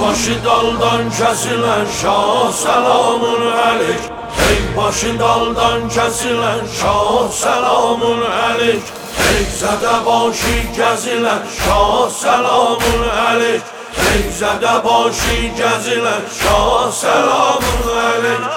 başı daldan kesilen şah selamun aleyküm. Ey başı daldan kesilen şah selamun aleyküm. Ey zədə başı gəzilən şah selamun aleyküm. Ey zədə başı gəzilən şah selamun aleyküm.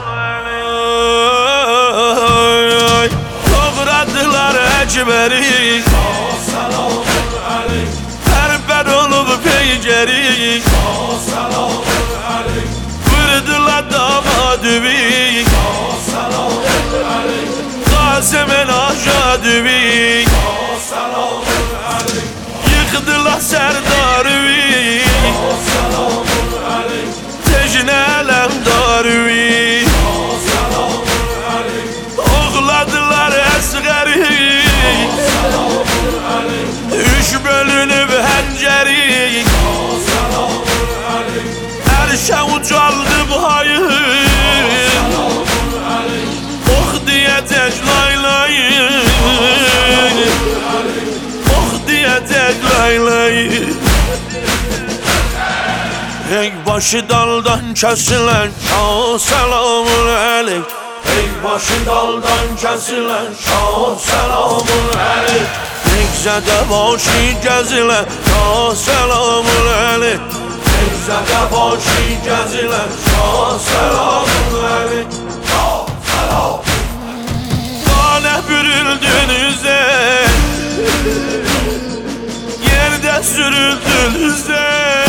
Doğradılar əcbəri şah selamun aleyküm. Tərpər olub peygəri şah selamun aleyküm. Vurdular damadıvi şah selamun aleyküm. Qasımın aşadıvi şah selamun aleyküm. Yıkdılar sərdarvi şah selamun aleyküm. Tecnə ələmdarvi şah selamun aleyküm. Oğladılar əsğəri şah selamun aleyküm. Üç bölünüb həncəri şah selamun aleyküm. Ərşə ucaldı bu hayır şah selamun aleyküm. Ox deyəcək laylayı ox deyəcək laylayı. Ey başı daldan kəsilən şah selamun aleyküm. Ey başı daldan kəsilən şah selamun aleyküm. Ey zədə başı gəzilən şah selamun aleyküm. Ey zədə başı gəzilən şah selamun aleyküm. Qanə bürüldünüzə, yerdə sürüldünüzə.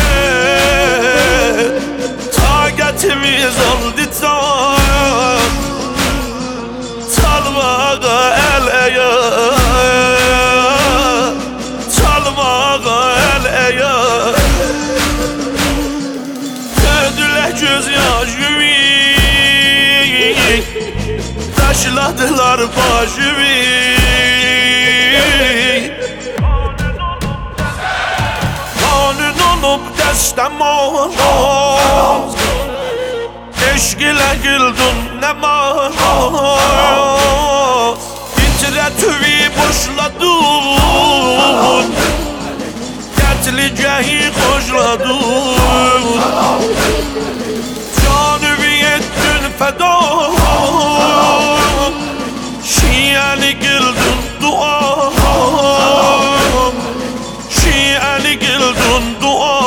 Taqətimiz oldu can, çalmağa əl-əyan, çalmağa əl-əyan. Gördülər göz yaşımı, taşladılar başımı. Kanun olup dəstəm olmaz, eşq ilə güldün nəmaz. İtirə tüvi boşladın, qətligəhi xoşladın. Canımı etdin fəda, şiəni güldün dua, şiəni güldün dua.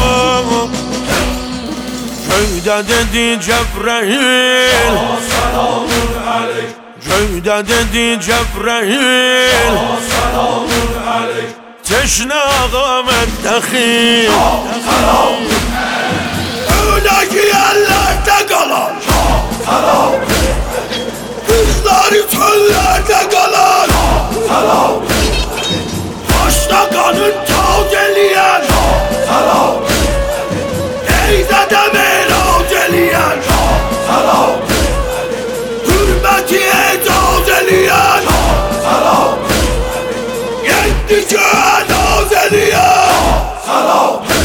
Göydə dedi Cəbrəil selamun aleyküm. Göydə dedi Cəbrəil selamun aleyküm. Teşnə ağa məntəxil selamun aleyküm. Öydəki əllərdə qalan selamun aleyküm. Qızları çöllərdə qalan selamun aleyküm. Başda qanın taz eləyən selamun aleyküm. Ey zədə merac eləyən selamun aleyküm. Hürməti ecaz eləyən selamun aleyküm. Yetdi göğə naz eləyən selamun aleyküm.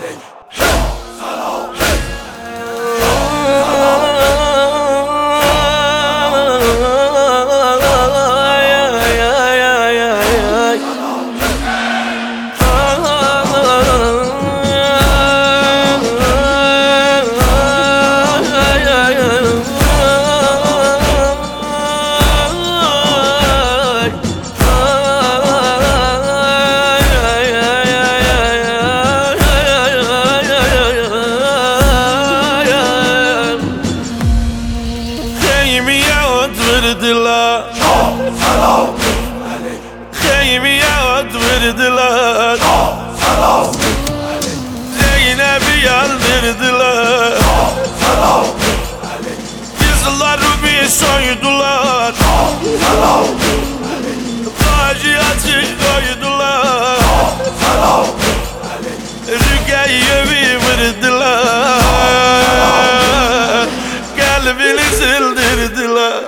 Verdiler Xeymiye ad verdiler Zeynep'i yandırdılar Kızları bir soydular Tacı açık koydular Rüqeyye'yi vurdular Kalbini sildirdiler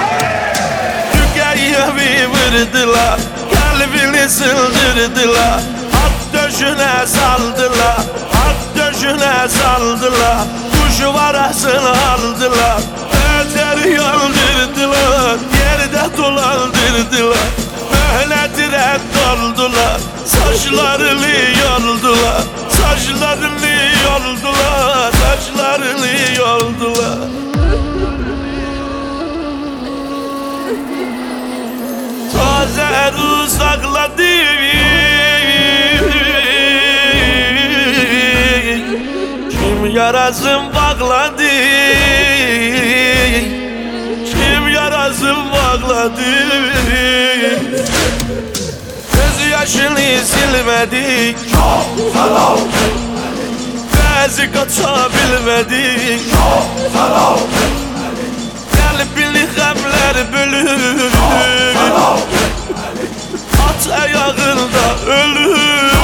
Rüqeyye'yi vurdular Kalbini sildirdiler At döşüne saldılar At döşüne saldılar Kuşu varasını aldılar Öter yaldırdılar Yerde dolandırdılar Möhleti redd oldular Saçlarını yoldular Saçlarını yoldular Azer'ı sakladı. Kim yarasın bağladı, kim yarasın bağladı. Göz yaşını silmedik, bazı kaçabilmedik. Kalbini gamler bölür, at ayağında ölür.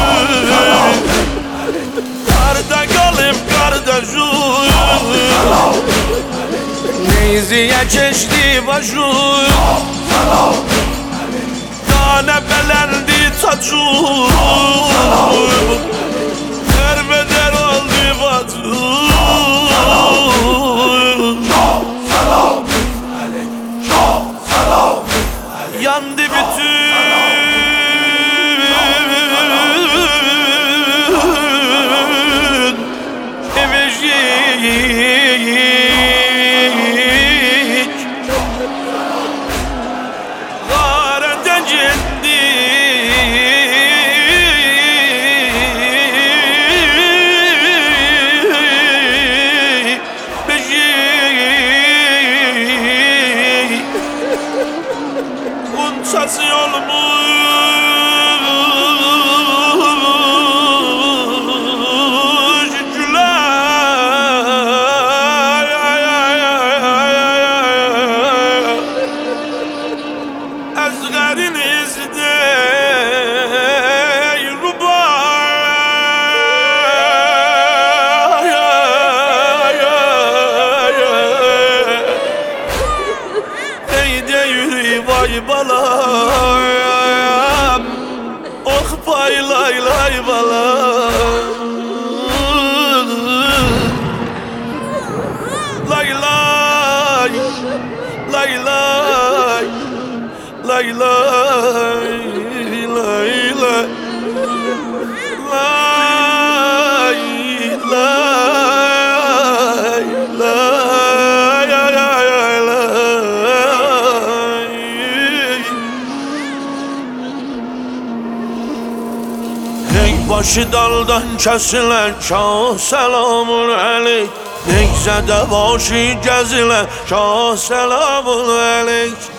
Karda kalıp kardeşim, neyziye geçti başım. Tane belendi tacım, derbeder oldu bacım. Yandı bütün Bunçası olmuş Gülay. Ezgarin izde Rubay. Eyde yürü vay balam, oh bay lay lay balam. Lay lay, lay lay, lay lay, lay lay, lay lay, lay lay. Başı daldan kesilen şah selamun aleyk. Nekzede başı gezilen şah selamun aleyk.